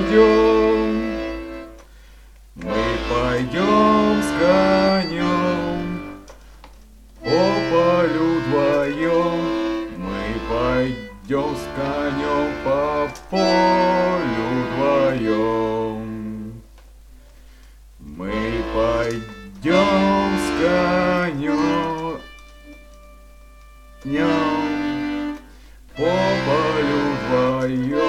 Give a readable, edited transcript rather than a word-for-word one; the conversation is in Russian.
пойдем, мы пойдем с конем по полю вдвоем, мы пойдем с конем по полю вдвоем, мы пойдем с конем по полю вдвоем.